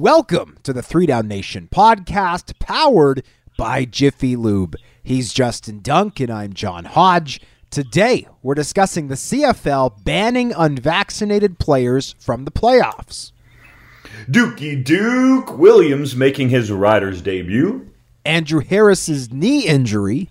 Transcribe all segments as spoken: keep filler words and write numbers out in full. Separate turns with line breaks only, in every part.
Welcome to the Three Down Nation podcast, powered by Jiffy Lube. He's Justin Dunk and I'm John Hodge. Today, we're discussing the C F L banning unvaccinated players from the playoffs.
Dookie Duke Williams making his Riders debut.
Andrew Harris's knee injury.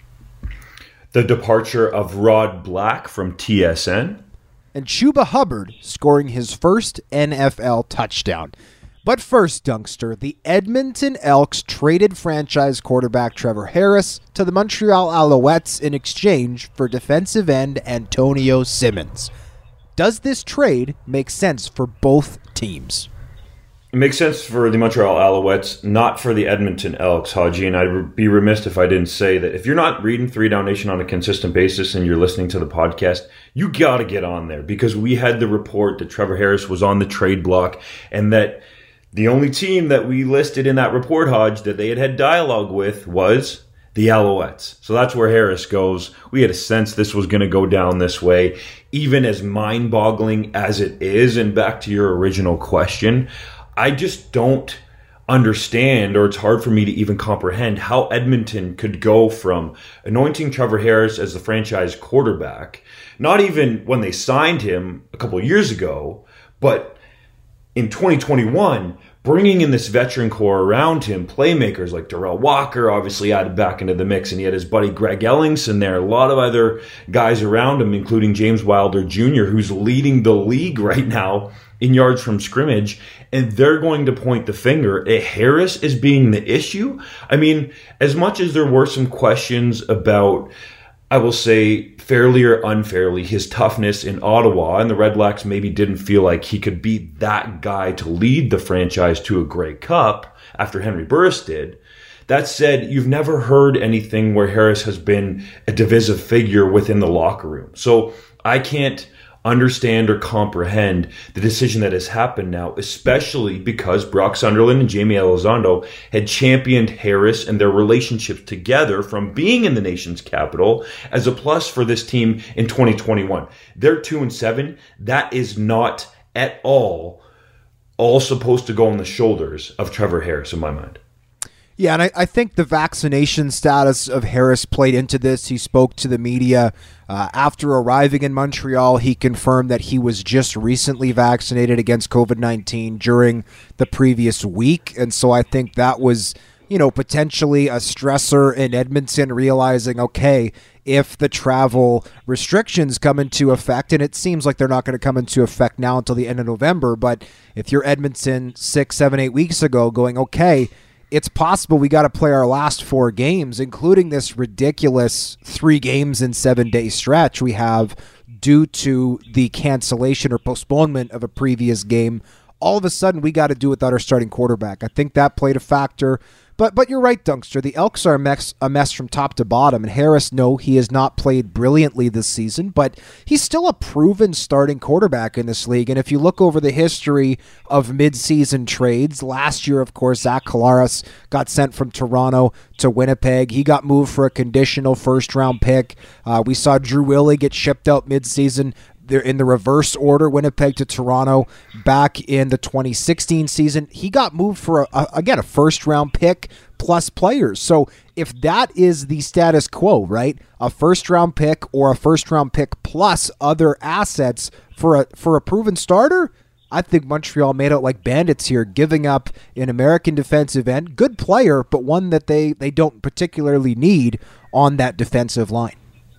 The departure of Rod Black from T S N.
And Chuba Hubbard scoring his first N F L touchdown. But first, Dunkster, the Edmonton Elks traded franchise quarterback Trevor Harris to the Montreal Alouettes in exchange for defensive end Antonio Simmons. Does this trade make sense for both teams?
It makes sense for the Montreal Alouettes, not for the Edmonton Elks, Haji, and I'd be remiss if I didn't say that if you're not reading Three Down Nation on a consistent basis and you're listening to the podcast, you got to get on there, because we had the report that Trevor Harris was on the trade block and that the only team that we listed in that report, Hodge, that they had had dialogue with was the Alouettes. So that's where Harris goes. We had a sense this was going to go down this way, even as mind-boggling as it is. And back to your original question, I just don't understand, or it's hard for me to even comprehend, how Edmonton could go from anointing Trevor Harris as the franchise quarterback, not even when they signed him a couple of years ago, but in twenty twenty-one, bringing in this veteran core around him, playmakers like Darrell Walker obviously added back into the mix, and he had his buddy Greg Ellingson there, a lot of other guys around him, including James Wilder Junior, who's leading the league right now in yards from scrimmage, and they're going to point the finger at Harris as being the issue. I mean, as much as there were some questions about, I will say, fairly or unfairly, his toughness in Ottawa, and the Redblacks maybe didn't feel like he could be that guy to lead the franchise to a Grey Cup after Henry Burris did. That said, you've never heard anything where Harris has been a divisive figure within the locker room. So I can't understand or comprehend the decision that has happened now, especially because Brock Sunderland and Jamie Elizondo had championed Harris and their relationships together from being in the nation's capital as a plus for this team in twenty twenty-one. They're two and seven. That is not at all all supposed to go on the shoulders of Trevor Harris, in my mind.
Yeah, and I, I think the vaccination status of Harris played into this. He spoke to the media uh, after arriving in Montreal. He confirmed that he was just recently vaccinated against COVID nineteen during the previous week. And so I think that was, you know, potentially a stressor in Edmonton, realizing, okay, if the travel restrictions come into effect, and it seems like they're not going to come into effect now until the end of November, but if you're Edmonton six, seven, eight weeks ago going, okay, it's possible we got to play our last four games, including this ridiculous three games in seven day stretch we have due to the cancellation or postponement of a previous game. All of a sudden, we got to do without our starting quarterback. I think that played a factor. But but you're right, Dunkster. The Elks are a mess, a mess from top to bottom. And Harris, no, he has not played brilliantly this season, but he's still a proven starting quarterback in this league. And if you look over the history of mid-season trades, last year, of course, Zach Collaros got sent from Toronto to Winnipeg. He got moved for a conditional first-round pick. Uh, we saw Drew Willie get shipped out mid-season. They're in the reverse order, Winnipeg to Toronto back in the twenty sixteen season. He got moved for, a, a, again, a first-round pick plus players. So if that is the status quo, right, a first-round pick or a first-round pick plus other assets for a for a proven starter, I think Montreal made out like bandits here, giving up an American defensive end, good player, but one that they, they don't particularly need on that defensive line.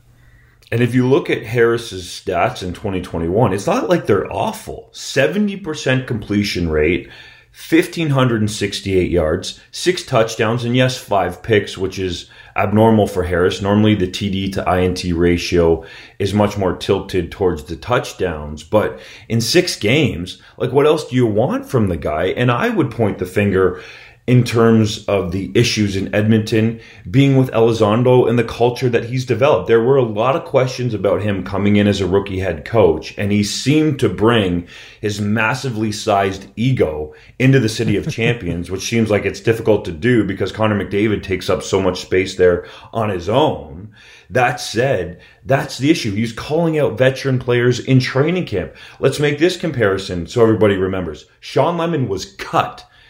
And if you look at Harris's stats in twenty twenty-one, it's not like they're awful. seventy percent completion rate, one thousand five hundred sixty-eight yards, six touchdowns, and yes, five picks, which is abnormal for Harris. Normally the T D to I N T ratio is much more tilted towards the touchdowns. But in six games, like, what else do you want from the guy? And I would point the finger in terms of the issues in Edmonton, being with Elizondo and the culture that he's developed. There were a lot of questions about him coming in as a rookie head coach, and he seemed to bring his massively sized ego into the City of Champions, which seems like it's difficult to do because Connor McDavid takes up so much space there on his own. That said, that's the issue. He's calling out veteran players in training camp. Let's make this comparison so everybody remembers. Sean Lemon was cut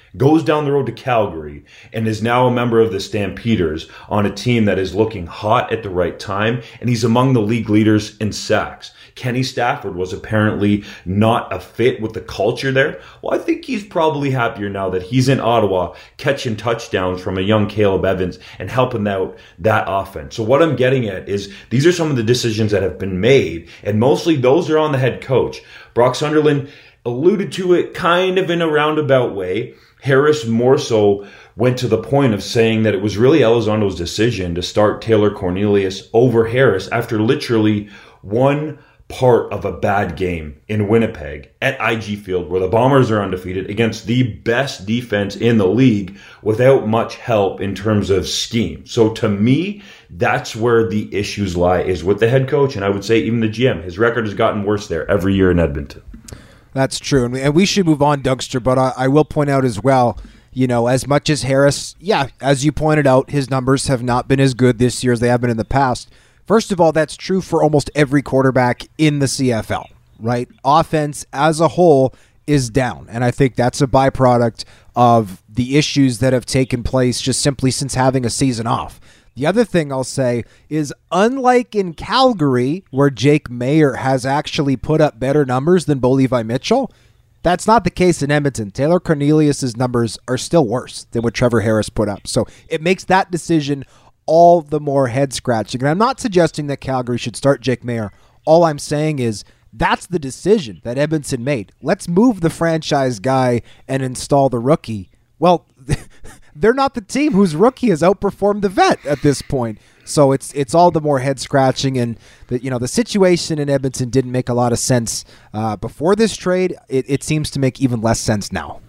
goes down the road to Calgary, and is now a member of the Stampeders on a team that is looking hot at the right time, and he's among the league leaders in sacks. Kenny Stafford was apparently not a fit with the culture there. Well, I think he's probably happier now that he's in Ottawa catching touchdowns from a young Caleb Evans and helping out that offense. So what I'm getting at is these are some of the decisions that have been made, and mostly those are on the head coach. Brock Sunderland alluded to it kind of in a roundabout way. Harris more so went to the point of saying that it was really Elizondo's decision to start Taylor Cornelius over Harris after literally one part of a bad game in Winnipeg at I G Field, where the Bombers are undefeated against the best defense in the league without much help in terms of scheme. So to me, that's where the issues lie, is with the head coach, and I would say even the G M. His record has gotten worse there every year in Edmonton.
That's true, and we, and we should move on, Dougster, but I, I will point out as well, you know, as much as Harris, yeah, as you pointed out, his numbers have not been as good this year as they have been in the past. First of all, that's true for almost every quarterback in the C F L, right? Offense as a whole is down, and I think that's a byproduct of the issues that have taken place just simply since having a season off. The other thing I'll say is, unlike in Calgary, where Jake Maier has actually put up better numbers than Bo Levi Mitchell, that's not the case in Edmonton. Taylor Cornelius' numbers are still worse than what Trevor Harris put up. So it makes that decision all the more head-scratching. And I'm not suggesting that Calgary should start Jake Maier. All I'm saying is that's the decision that Edmonton made. Let's move the franchise guy and install the rookie. Well, they're not the team whose rookie has outperformed the vet at this point. So it's it's all the more head-scratching. And the, you know, the situation in Edmonton didn't make a lot of sense uh, before this trade. It, it seems to make even less sense now.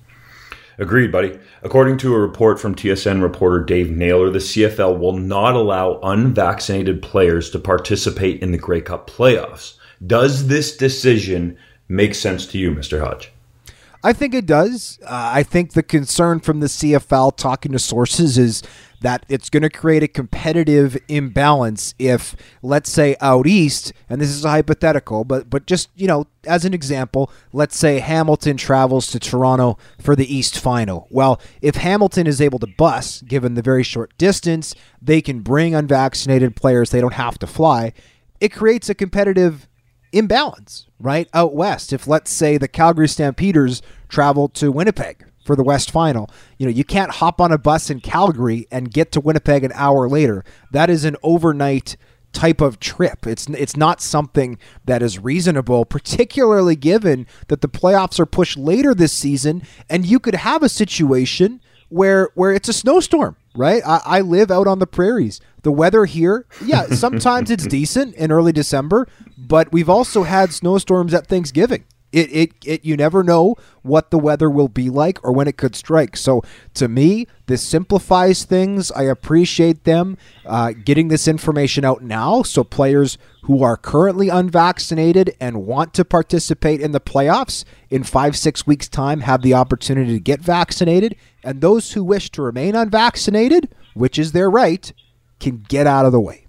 Agreed, buddy. According to a report from T S N reporter Dave Naylor, the C F L will not allow unvaccinated players to participate in the Grey Cup playoffs. Does this decision make sense to you, Mister Hodge?
I think it does. Uh, I think the concern from the C F L, talking to sources, is that it's going to create a competitive imbalance if, let's say, out east, and this is a hypothetical, but but just, you know, as an example, let's say Hamilton travels to Toronto for the East Final. Well, if Hamilton is able to bus, given the very short distance, they can bring unvaccinated players. They don't have to fly. It creates a competitive imbalance, right, out west. If, let's say, the Calgary Stampeders travel to Winnipeg for the West Final, you know, you can't hop on a bus in Calgary and get to Winnipeg an hour later. That is an overnight type of trip. It's it's not something that is reasonable, particularly given that the playoffs are pushed later this season, and you could have a situation where where it's a snowstorm, right? I, I live out on the prairies. The weather here, yeah, sometimes it's decent in early December, but we've also had snowstorms at Thanksgiving. It, it, it, you never know what the weather will be like or when it could strike. So to me, this simplifies things. I appreciate them uh, getting this information out now, so players who are currently unvaccinated and want to participate in the playoffs in five, six weeks' time have the opportunity to get vaccinated. And those who wish to remain unvaccinated, which is their right, can get out of the way.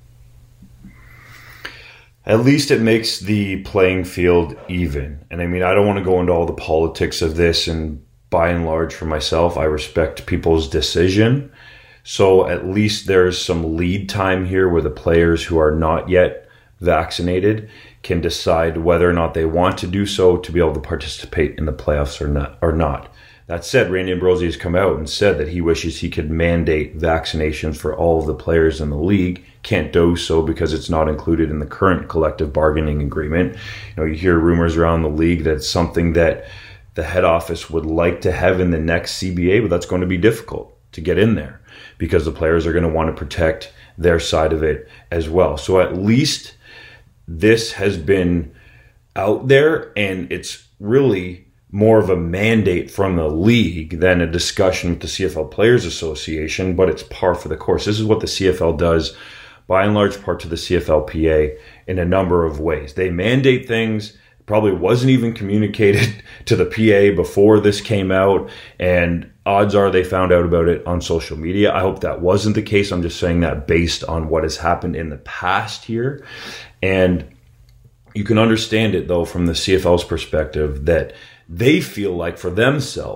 At least it makes the playing field even. And I mean, I don't want to go into all the politics of this, and by and large for myself, I respect people's decision. So at least there's some lead time here where the players who are not yet vaccinated can decide whether or not they want to do so to be able to participate in the playoffs or not. Or not. That said, Randy Ambrosie has come out and said that he wishes he could mandate vaccinations for all of the players in the league. Can't do so because it's not included in the current collective bargaining agreement. You know, you hear rumors around the league that it's something that the head office would like to have in the next C B A, but that's going to be difficult to get in there because the players are going to want to protect their side of it as well. So at least this has been out there, and it's really more of a mandate from the league than a discussion with the C F L Players Association, but it's par for the course. This is what the C F L does, by and large part to the C F L P A, in a number of ways. They mandate things, probably wasn't even communicated to the P A before this came out, and odds are they found out about it on social media. I hope that wasn't the case. I'm just saying that based on what has happened in the past here. And you can understand it, though, from the C F L's perspective, that they feel like for themselves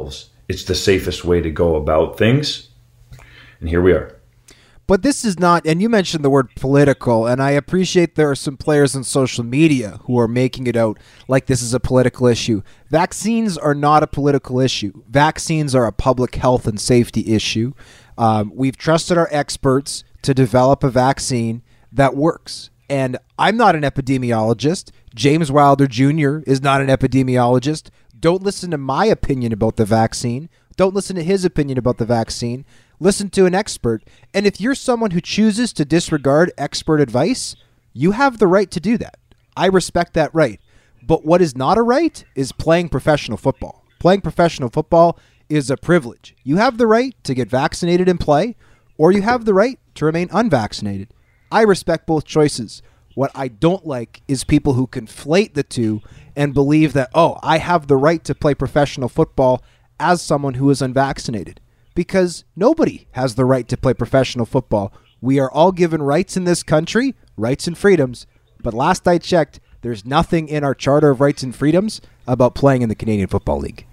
it's the safest way to go about things. And here we are.
But this is not, and you mentioned the word political, and I appreciate there are some players on social media who are making it out like this is a political issue. Vaccines are not a political issue. Vaccines are a public health and safety issue. Um, we've trusted our experts to develop a vaccine that works. And I'm not an epidemiologist. James Wilder Junior is not an epidemiologist. Don't listen to my opinion about the vaccine. Don't listen to his opinion about the vaccine. Listen to an expert. And if you're someone who chooses to disregard expert advice, you have the right to do that. I respect that right. But what is not a right is playing professional football. Playing professional football is a privilege. You have the right to get vaccinated and play, or you have the right to remain unvaccinated. I respect both choices. What I don't like is people who conflate the two and believe that, oh, I have the right to play professional football as someone who is unvaccinated. Because nobody has the right to play professional football. We are all given rights in this country, rights and freedoms. But last I checked, there's nothing in our Charter of Rights and Freedoms about playing in the Canadian Football League.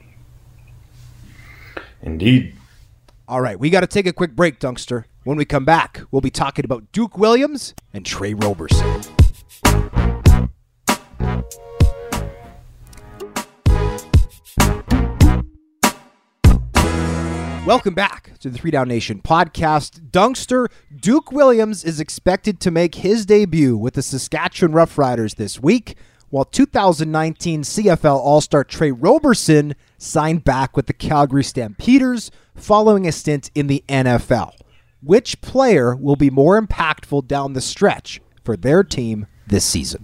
Indeed.
All right, we got to take a quick break, Dunkster. When we come back, we'll be talking about Duke Williams and Tre Roberson. Welcome back to the Three Down Nation podcast. Dunkster, Duke Williams is expected to make his debut with the Saskatchewan Roughriders this week, while two thousand nineteen C F L All-Star Tre Roberson signed back with the Calgary Stampeders following a stint in the N F L. Which player will be more impactful down the stretch for their team this season?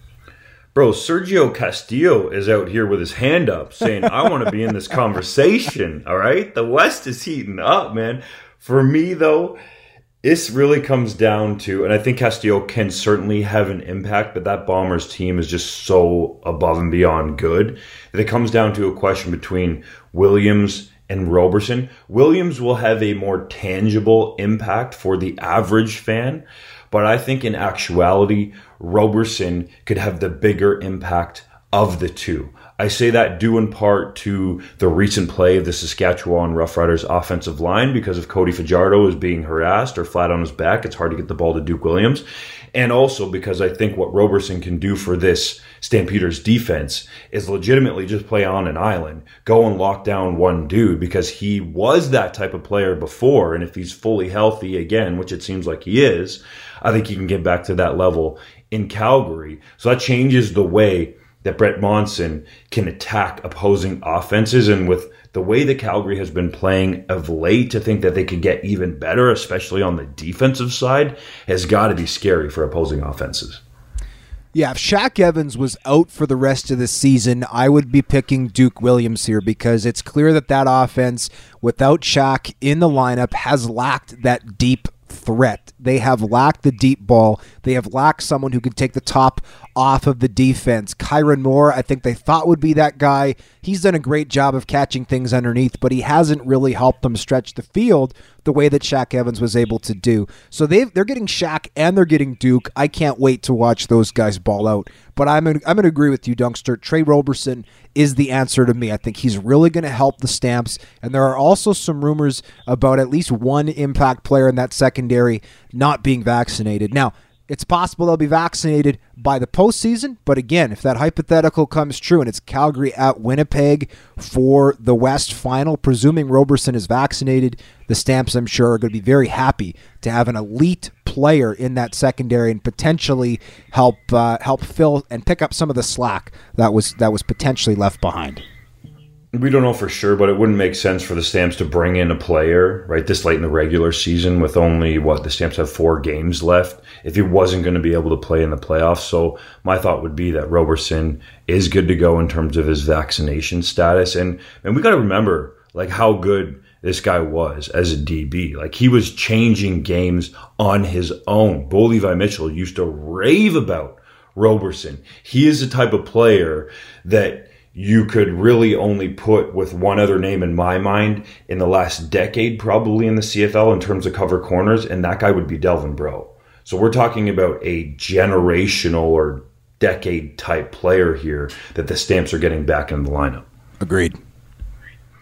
Bro, Sergio Castillo is out here with his hand up saying, I want to be in this conversation, all right? The West is heating up, man. For me, though, this really comes down to, and I think Castillo can certainly have an impact, but that Bombers team is just so above and beyond good that it comes down to a question between Williams and Roberson. Williams will have a more tangible impact for the average fan, but I think in actuality, Roberson could have the bigger impact of the two. I say that due in part to the recent play of the Saskatchewan Roughriders offensive line because if Cody Fajardo is being harassed or flat on his back, it's hard to get the ball to Duke Williams. And also because I think what Roberson can do for this Stampeders defense is legitimately just play on an island, go and lock down one dude because he was that type of player before. And if he's fully healthy again, which it seems like he is, I think he can get back to that level in Calgary. So that changes the way that Brett Monson can attack opposing offenses. And with the way that Calgary has been playing of late, to think that they could get even better, especially on the defensive side, has got to be scary for opposing offenses.
Yeah, if Shaq Evans was out for the rest of the season, I would be picking Duke Williams here because it's clear that that offense, without Shaq in the lineup, has lacked that deep threat. They have lacked the deep ball. They have lacked someone who can take the top off of the defense. Kyron Moore, I think they thought would be that guy. He's done a great job of catching things underneath, but he hasn't really helped them stretch the field the way that Shaq Evans was able to do. So they've, they're getting Shaq and they're getting Duke. I can't wait to watch those guys ball out. But I'm I'm going to agree with you, Dunkster. Tre Roberson is the answer to me. I think he's really going to help the Stamps. And there are also some rumors about at least one impact player in that secondary not being vaccinated. Now, it's possible they'll be vaccinated by the postseason, but again, if that hypothetical comes true and it's Calgary at Winnipeg for the West Final, presuming Roberson is vaccinated, the Stamps, I'm sure, are going to be very happy to have an elite player in that secondary and potentially help uh, help fill and pick up some of the slack that was that was potentially left behind.
We don't know for sure, but it wouldn't make sense for the Stamps to bring in a player right this late in the regular season with only, what, the Stamps have four games left if he wasn't going to be able to play in the playoffs. So my thought would be that Roberson is good to go in terms of his vaccination status. And, and we got to remember like how good this guy was as a D B. Like he was changing games on his own. Bo Levi Mitchell used to rave about Roberson. He is the type of player that you could really only put with one other name in my mind in the last decade, probably in the C F L in terms of cover corners, and that guy would be Delvin Breaux. So we're talking about a generational or decade type player here that the Stamps are getting back in the lineup.
Agreed.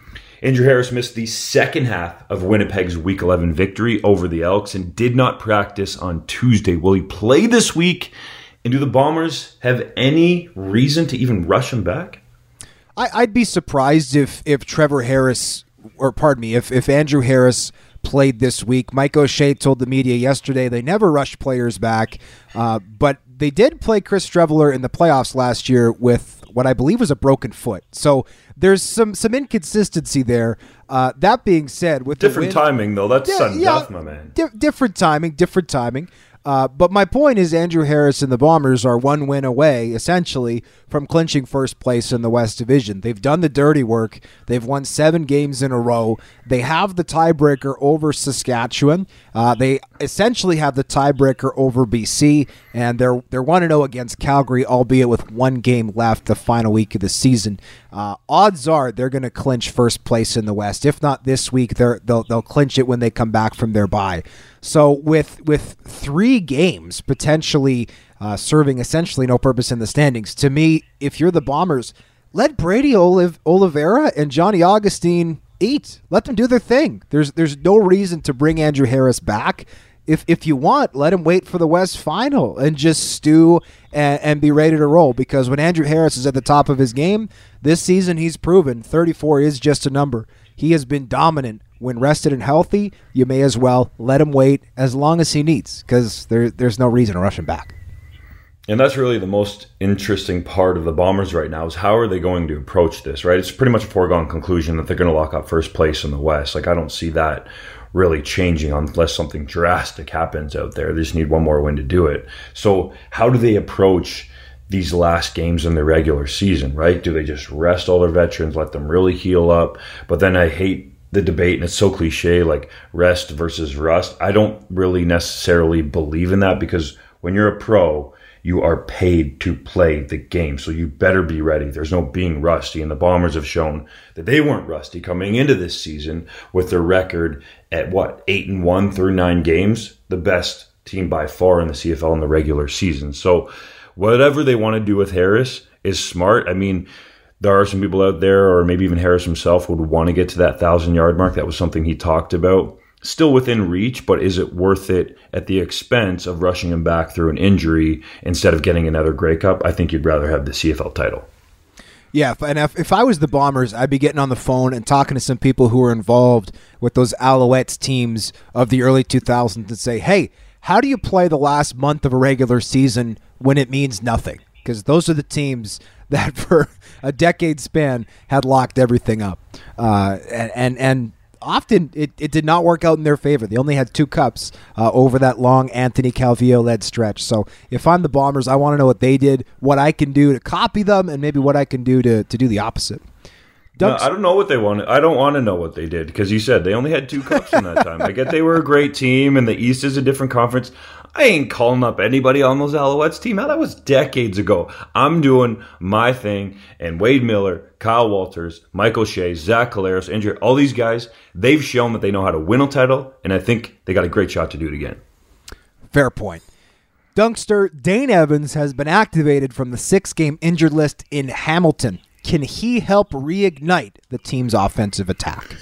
Andrew Harris missed the second half of Winnipeg's Week eleven victory over the Elks and did not practice on Tuesday. Will he play this week? And do the Bombers have any reason to even rush him back?
I, I'd be surprised if if Trevor Harris, or pardon me, if, if Andrew Harris played this week. Mike O'Shea told the media yesterday they never rushed players back, uh, but they did play Chris Streveler in the playoffs last year with what I believe was a broken foot. So there's some some inconsistency there. Uh, that being said, with
different
the win,
timing though, that's
yeah,
sudden
yeah,
death, my man.
Di- different timing, different timing. Uh, but my point is Andrew Harris and the Bombers are one win away, essentially, from clinching first place in the West Division. They've done the dirty work. They've won seven games in a row. They have the tiebreaker over Saskatchewan. Uh, they essentially have the tiebreaker over B C, and they're they're one and oh against Calgary, albeit with one game left the final week of the season. Uh, odds are they're going to clinch first place in the West. If not this week, they're, they'll they'll clinch it when they come back from their bye. So with with three games potentially uh, serving essentially no purpose in the standings, to me, if you're the Bombers, let Brady Oliv- Oliveira and Johnny Augustine eat. Let them do their thing. There's there's no reason to bring Andrew Harris back. If if you want, let him wait for the West Final and just stew and, and be ready to roll. Because when Andrew Harris is at the top of his game, this season he's proven thirty-four is just a number. He has been dominant. When rested and healthy, you may as well let him wait as long as he needs, because there, there's no reason to rush him back.
And that's really the most interesting part of the Bombers right now is how are they going to approach this, right? It's pretty much a foregone conclusion that they're going to lock up first place in the West. Like, I don't see that really changing unless something drastic happens out there. They just need one more win to do it. So how do they approach these last games in the regular season, right? Do they just rest all their veterans, let them really heal up? But then I hate the debate, and it's so cliche, like rest versus rust. I don't really necessarily believe in that, because when you're a pro, you are paid to play the game. So you better be ready. There's no being rusty. And the Bombers have shown that they weren't rusty coming into this season with their record at what, eight and one through nine games, the best team by far in the C F L in the regular season. So whatever they want to do with Harris is smart. I mean, there are some people out there, or maybe even Harris himself, would want to get to that thousand-yard mark. That was something he talked about. Still within reach, but is it worth it at the expense of rushing him back through an injury instead of getting another Grey Cup? I think you'd rather have the C F L title.
Yeah, and if, if I was the Bombers, I'd be getting on the phone and talking to some people who were involved with those Alouettes teams of the early two thousands and say, hey, how do you play the last month of a regular season when it means nothing? Because those are the teams that for a decade span had locked everything up. Uh, and, and and often it, it did not work out in their favor. They only had two cups uh, over that long Anthony Calvillo-led stretch. So if I'm the Bombers, I want to know what they did, what I can do to copy them, and maybe what I can do to, to do the opposite.
No, I don't know what they wanted. I don't want to know what they did, because you said they only had two cups in that time. I get they were a great team, and the East is a different conference. I ain't calling up anybody on those Alouettes team. That was decades ago. I'm doing my thing, and Wade Miller, Kyle Walters, Mike O'Shea, Zach Collaros, Andrew, all these guys, they've shown that they know how to win a title, and I think they got a great shot to do it again.
Fair point. Dunkster, Dane Evans has been activated from the six-game injured list in Hamilton. Can he help reignite the team's offensive attack?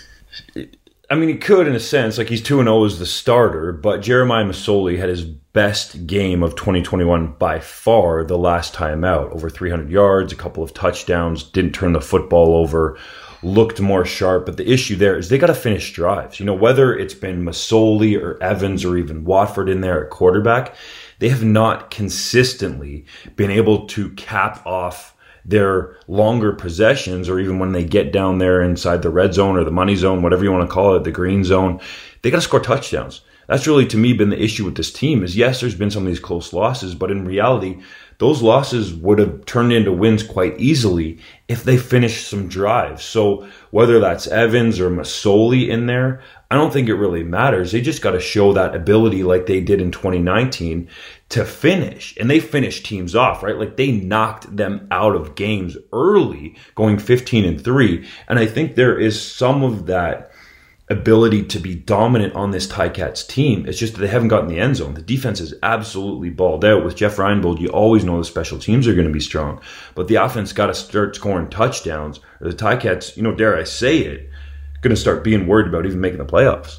I mean, he could in a sense. Like, he's two and oh as the starter, but Jeremiah Masoli had his best game of twenty twenty-one by far the last time out. Over three hundred yards, a couple of touchdowns, didn't turn the football over, looked more sharp. But the issue there is they got to finish drives. You know, whether it's been Masoli or Evans or even Watford in there at quarterback, they have not consistently been able to cap off their longer possessions, or even when they get down there inside the red zone or the money zone, whatever you want to call it, the green zone, they got to score touchdowns. That's really, to me, been the issue with this team is, yes, there's been some of these close losses, but in reality, those losses would have turned into wins quite easily if they finished some drives. So whether that's Evans or Masoli in there, I don't think it really matters. They just got to show that ability like they did in twenty nineteen to finish. And they finished teams off, right? Like, they knocked them out of games early, going fifteen and three. And I think there is some of that ability to be dominant on this Ticats team. It's just that they haven't gotten the end zone. The defense is absolutely balled out. With Jeff Reinbold, you always know the special teams are going to be strong. But the offense got to start scoring touchdowns, or the Ticats, you know, dare I say it, going to start being worried about even making the playoffs.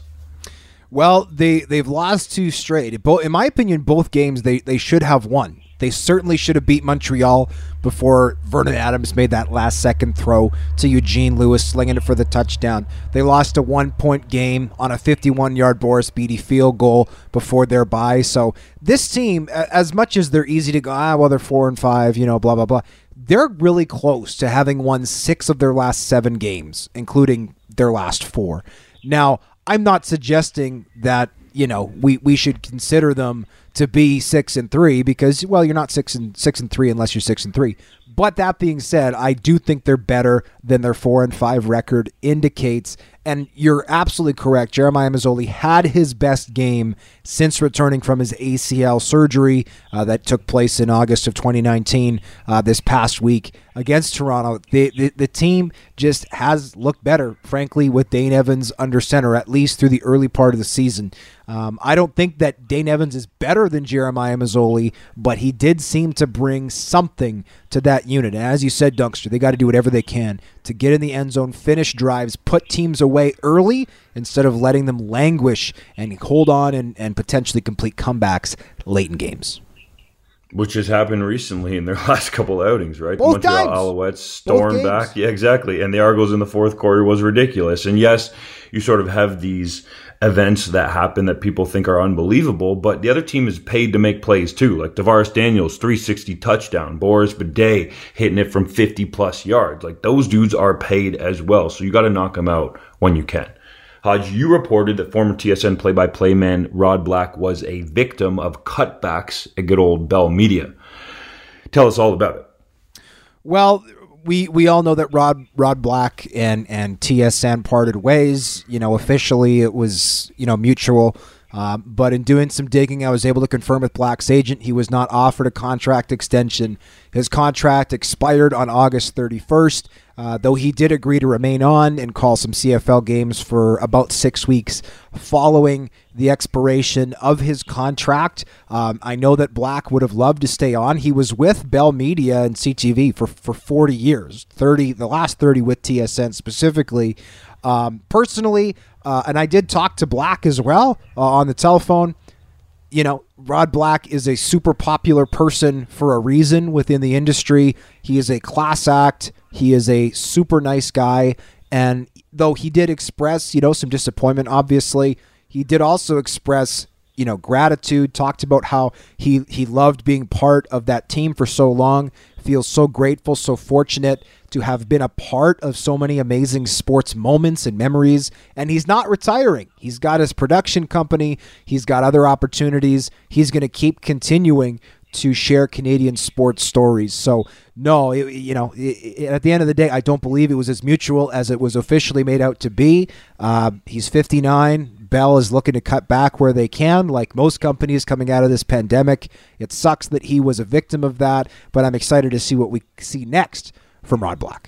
Well, they, they've lost two straight. In my opinion, both games they, they should have won. They certainly should have beat Montreal before Vernon Adams made that last-second throw to Eugene Lewis, slinging it for the touchdown. They lost a one-point game on a fifty-one-yard Boris Beatty field goal before their bye. So this team, as much as they're easy to go, ah, well, they're four and five, you know, blah, blah, blah, they're really close to having won six of their last seven games, including their last four. Now, I'm not suggesting that, you know, we, we should consider them to be six and three because, well, you're not six and six and three unless you're six and three. But that being said, I do think they're better than their four and five record indicates. And you're absolutely correct. Jeremiah Masoli had his best game since returning from his A C L surgery uh, that took place in August of twenty nineteen uh, this past week against Toronto. The, the the team just has looked better, frankly, with Dane Evans under center, at least through the early part of the season. Um, I don't think that Dane Evans is better than Jeremiah Masoli, but he did seem to bring something to that unit. And as you said, Dunkster, they got to do whatever they can to get in the end zone, finish drives, put teams away early instead of letting them languish and hold on and, and potentially complete comebacks late in games. Which
has happened recently in their last couple outings, right?
Both
the Montreal
times.
Alouettes stormed back. Yeah, exactly. And the Argos in the fourth quarter was ridiculous. And yes, you sort of have these events that happen that people think are unbelievable, but the other team is paid to make plays too. Like Tavares Daniels, three sixty touchdown. Boris Bidet hitting it from fifty plus yards. Like those dudes are paid as well. So you got to knock them out when you can. Hodge, you reported that former T S N play-by-play man Rod Black was a victim of cutbacks at good old Bell Media. Tell us all about it.
Well, we we all know that Rod Rod Black and, and T S N parted ways. You know, officially it was, you know, mutual. Um, but in doing some digging, I was able to confirm with Black's agent he was not offered a contract extension. His contract expired on August thirty-first, uh, though he did agree to remain on and call some C F L games for about six weeks following the expiration of his contract. Um, I know that Black would have loved to stay on. He was with Bell Media and C T V for, for forty years, thirty the last thirty with T S N specifically. Um, personally, uh, and I did talk to Black as well uh, on the telephone. You know, Rod Black is a super popular person for a reason within the industry. He is a class act. He is a super nice guy. And though he did express, you know, some disappointment, obviously, he did also express, you know, gratitude, talked about how he, he loved being part of that team for so long, feels so grateful, so fortunate to have been a part of so many amazing sports moments and memories. And he's not retiring. He's got his production company. He's got other opportunities. He's going to keep continuing to share Canadian sports stories. So no, it, you know, it, it, at the end of the day, I don't believe it was as mutual as it was officially made out to be. Uh, he's fifty-nine. Bell is looking to cut back where they can, like most companies coming out of this pandemic. It sucks that he was a victim of that, but I'm excited to see what we see next from Rod Black.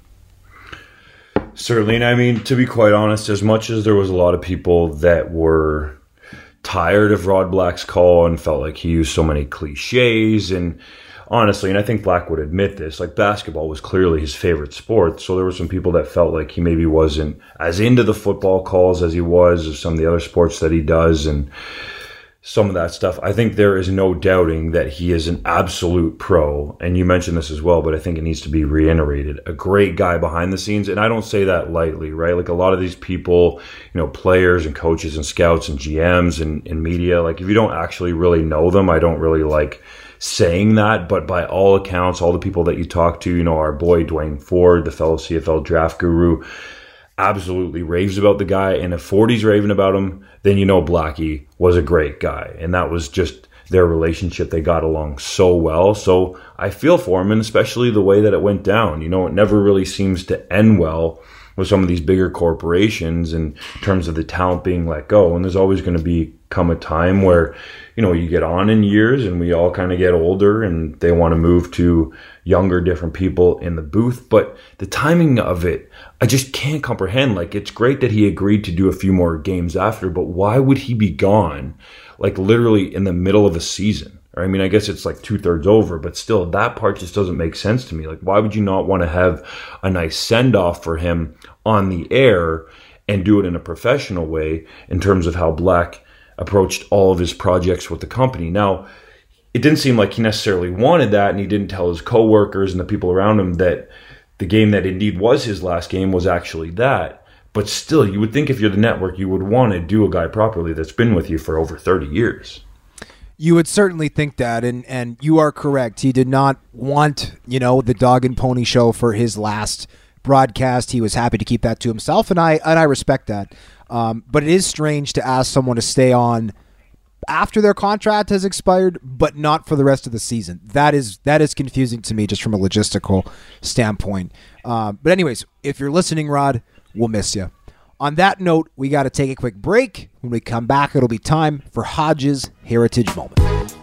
Certainly, and I mean, to be quite honest, as much as there was a lot of people that were tired of Rod Black's call and felt like he used so many cliches, and honestly, and I think Black would admit this, like basketball was clearly his favorite sport, so there were some people that felt like he maybe wasn't as into the football calls as he was of some of the other sports that he does, and some of that stuff. I think there is no doubting that he is an absolute pro, and you mentioned this as well, but I think it needs to be reiterated. A great guy behind the scenes, and I don't say that lightly, right? Like a lot of these people, you know, players and coaches and scouts and G Ms and, and media, like if you don't actually really know them, I don't really like saying that, but by all accounts, all the people that you talk to, you know, our boy Dwayne Ford, the fellow C F L draft guru, absolutely raves about the guy, and if forty's raving about him, then you know Blackie was a great guy, and that was just their relationship. They got along so well, so I feel for him, and especially the way that it went down. You know, it never really seems to end well with some of these bigger corporations in terms of the talent being let go, and there's always going to be come a time where, you know, you get on in years and we all kind of get older and they want to move to younger, different people in the booth. But the timing of it, I just can't comprehend. Like, it's great that he agreed to do a few more games after, but why would he be gone, like literally in the middle of a season? Or, I mean, I guess it's like two-thirds over, but still, that part just doesn't make sense to me. Like, why would you not want to have a nice send-off for him on the air and do it in a professional way in terms of how Black approached all of his projects with the company? Now, it didn't seem like he necessarily wanted that, and he didn't tell his coworkers and the people around him that the game that indeed was his last game was actually that. But still, you would think if you're the network, you would want to do a guy properly that's been with you for over thirty years.
You would certainly think that, and, and you are correct. He did not want, you know, the dog and pony show for his last broadcast. He was happy to keep that to himself, and I and I respect that. Um, but it is strange to ask someone to stay on after their contract has expired, but not for the rest of the season. That is that is confusing to me, just from a logistical standpoint. Uh, but anyways, if you're listening, Rod, we'll miss you. On that note, we got to take a quick break. When we come back, it'll be time for Hodge's Heritage Moment.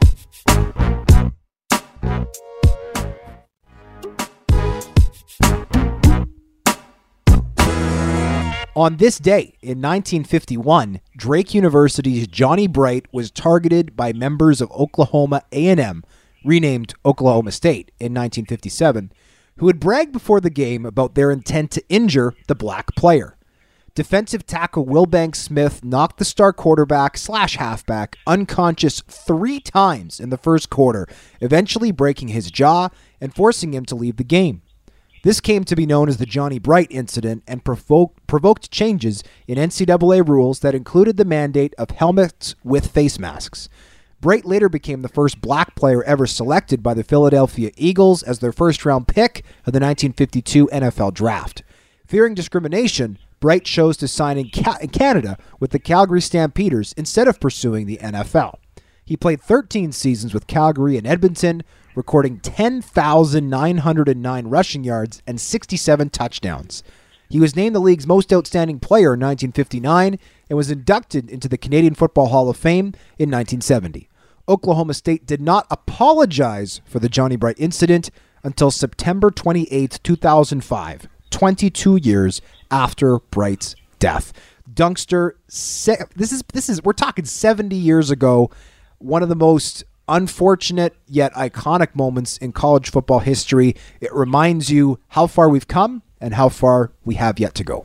On this day in nineteen fifty-one, Drake University's Johnny Bright was targeted by members of Oklahoma A and M, renamed Oklahoma State in nineteen fifty-seven, who had bragged before the game about their intent to injure the black player. Defensive tackle Wilbank Smith knocked the star quarterback slash halfback unconscious three times in the first quarter, eventually breaking his jaw and forcing him to leave the game. This came to be known as the Johnny Bright incident and provoked, provoked changes in N C double A rules that included the mandate of helmets with face masks. Bright later became the first black player ever selected by the Philadelphia Eagles as their first-round pick of the nineteen fifty-two N F L Draft. Fearing discrimination, Bright chose to sign in, Ca- in Canada with the Calgary Stampeders instead of pursuing the N F L. He played thirteen seasons with Calgary and Edmonton, recording ten thousand nine hundred nine rushing yards and sixty-seven touchdowns. He was named the league's most outstanding player in nineteen fifty-nine and was inducted into the Canadian Football Hall of Fame in nineteen seventy. Oklahoma State did not apologize for the Johnny Bright incident until September twenty-eighth, two thousand five, twenty-two years after Bright's death. Dunkster, se- this is this is we're talking seventy years ago. One of the most unfortunate yet iconic moments in college football history. It reminds you how far we've come and how far we have yet to go.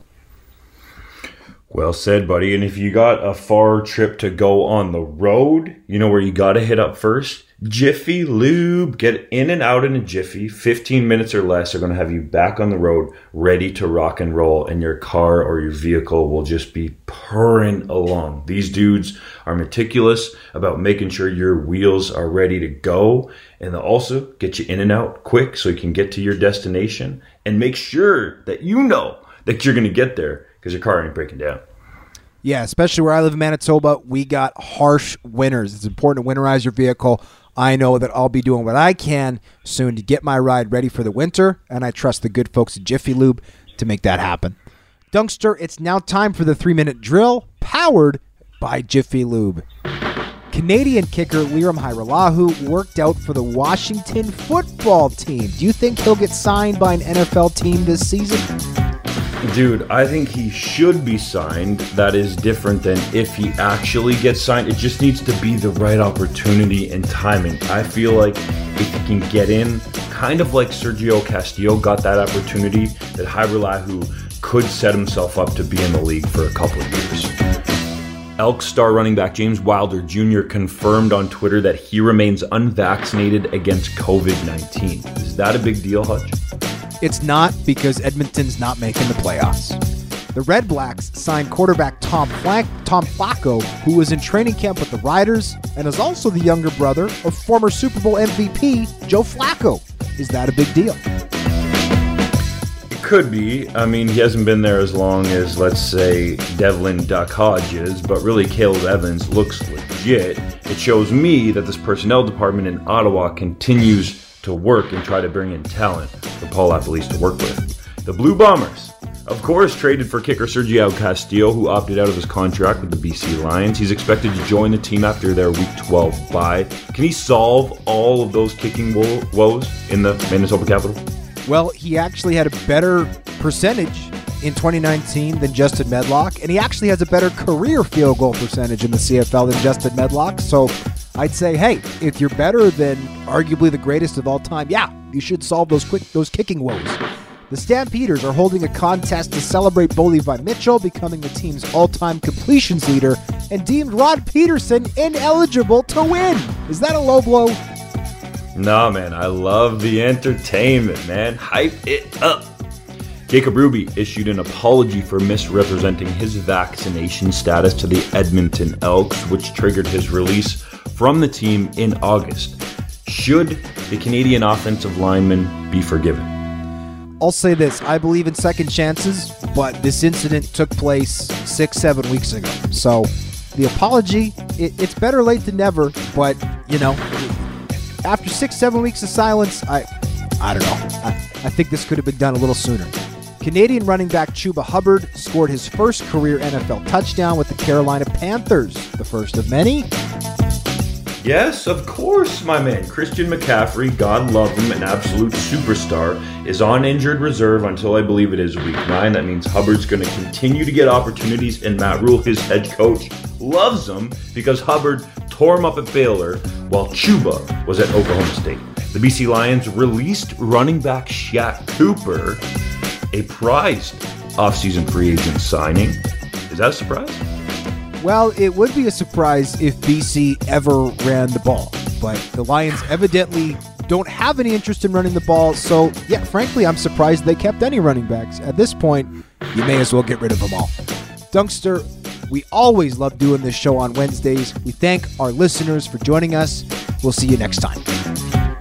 Well said, buddy. And if you got a far trip to go on the road, you know where you got to hit up first? Jiffy Lube. Get in and out in a jiffy. fifteen minutes or less are going to have you back on the road, ready to rock and roll, and your car or your vehicle will just be purring along. These dudes are meticulous about making sure your wheels are ready to go, and they'll also get you in and out quick so you can get to your destination and make sure that you know that you're going to get there because your car ain't breaking down.
Yeah, especially where I live in Manitoba, we got harsh winters. It's important to winterize your vehicle. I know that I'll be doing what I can soon to get my ride ready for the winter, and I trust the good folks at Jiffy Lube to make that happen. Dunkster, it's now time for the three-minute drill, powered by Jiffy Lube. Canadian kicker Liram Hajrullahu worked out for the Washington football team. Do you think he'll get signed by an N F L team this season?
Dude, I think he should be signed. That is different than if he actually gets signed. It just needs to be the right opportunity and timing. I feel like if he can get in, kind of like Sergio Castillo got that opportunity, that Hajrullahu could set himself up to be in the league for a couple of years. Elks star running back James Wilder Junior confirmed on Twitter that he remains unvaccinated against covid nineteen. Is that a big deal, Hutch?
It's not, because Edmonton's not making the playoffs. The Red Blacks signed quarterback Tom Flank, Tom Flacco, who was in training camp with the Riders and is also the younger brother of former Super Bowl M V P Joe Flacco. Is that a big deal?
It could be. I mean, he hasn't been there as long as, let's say, Devlin Duck Hodges, but really Caleb Evans looks legit. It shows me that this personnel department in Ottawa continues to work and try to bring in talent for Paul LaPolice to work with. The Blue Bombers, of course, traded for kicker Sergio Castillo, who opted out of his contract with the B C Lions. He's expected to join the team after their Week twelve bye. Can he solve all of those kicking wo- woes in the Manitoba Capital?
Well, he actually had a better percentage in twenty nineteen than Justin Medlock, and he actually has a better career field goal percentage in the C F L than Justin Medlock, so I'd say, hey, if you're better than arguably the greatest of all time, yeah, you should solve those quick those kicking woes. The Stampeders are holding a contest to celebrate Bo Levi Mitchell becoming the team's all-time completions leader and deemed Rod Peterson ineligible to win. Is that a low blow?
No, man, I love the entertainment, man. Hype it up. Jacob Ruby issued an apology for misrepresenting his vaccination status to the Edmonton Elks, which triggered his release from the team in August. Should the Canadian offensive lineman be forgiven?
I'll say this. I believe in second chances, but this incident took place six, seven weeks ago. So the apology, it, it's better late than never, but, you know, after six, seven weeks of silence, I I don't know. I, I think this could have been done a little sooner. Canadian running back Chuba Hubbard scored his first career N F L touchdown with the Carolina Panthers, the first of many.
Yes, of course, my man. Christian McCaffrey, God love him, an absolute superstar, is on injured reserve until I believe it is week nine. That means Hubbard's going to continue to get opportunities, and Matt Rule, his head coach, loves him because Hubbard tore him up at Baylor while Chuba was at Oklahoma State. The B C Lions released running back Shaq Cooper, a prized offseason free agent signing. Is that a surprise?
Well, it would be a surprise if B C ever ran the ball, but the Lions evidently don't have any interest in running the ball, so yeah, frankly, I'm surprised they kept any running backs. At this point, you may as well get rid of them all. Dunkster, we always love doing this show on Wednesdays. We thank our listeners for joining us. We'll see you next time.